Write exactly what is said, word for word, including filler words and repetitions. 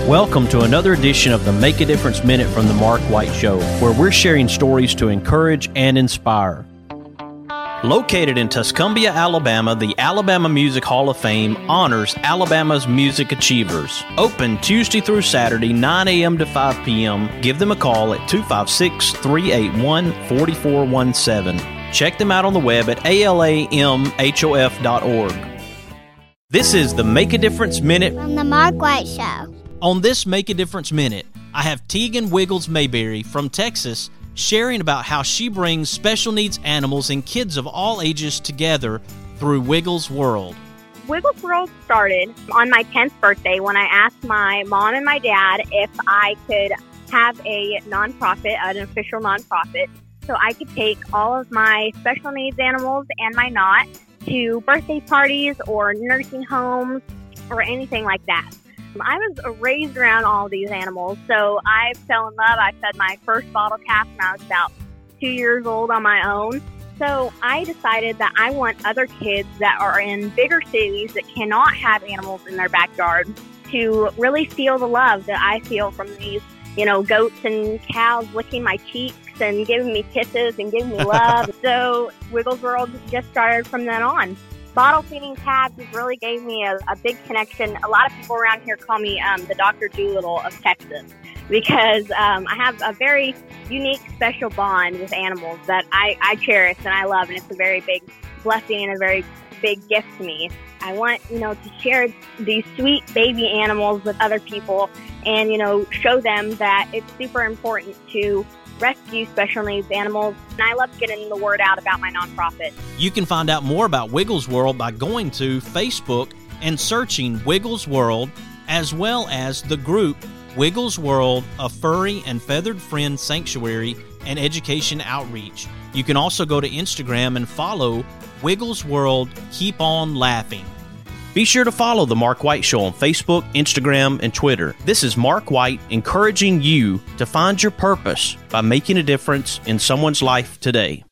Welcome to another edition of the Make a Difference Minute from the Mark White Show, where we're sharing stories to encourage and inspire. Located in Tuscumbia, Alabama, the Alabama Music Hall of Fame honors Alabama's music achievers. Open Tuesday through Saturday, nine a.m. to five p.m. Give them a call at two five six, three eight one, four four one seven. Check them out on the web at A L A M H O F dot org. This is the Make a Difference Minute from the Mark White Show. On this Make a Difference Minute, I have Tegan Wiggles Mayberry from Texas sharing about how she brings special needs animals and kids of all ages together through Wiggles World. Wiggles World started on my tenth birthday when I asked my mom and my dad if I could have a nonprofit, an official nonprofit, so I could take all of my special needs animals and my not to birthday parties or nursing homes or anything like that. I was raised around all these animals, so I fell in love. I fed my first bottle calf when I was about two years old on my own. So I decided that I want other kids that are in bigger cities that cannot have animals in their backyard to really feel the love that I feel from these, you know, goats and cows licking my cheeks and giving me kisses and giving me love. So Wiggles World just started from then on. Bottle feeding calves really gave me a, a big connection. A lot of people around here call me um, the Doctor Dolittle of Texas because um, I have a very unique, special bond with animals that I, I cherish and I love, and it's a very big blessing and a very big gift to me. I want, you know, to share these sweet baby animals with other people and, you know, show them that it's super important to rescue special needs animals, and I love getting the word out about my nonprofit. You can find out more about Wiggles World by going to Facebook and searching Wiggles World, as well as the group Wiggles World, a furry and feathered friend sanctuary and education outreach. You can also go to Instagram and follow Wiggles World Keep On Laughing. Be sure to follow The Mark White Show on Facebook, Instagram, and Twitter. This is Mark White encouraging you to find your purpose by making a difference in someone's life today.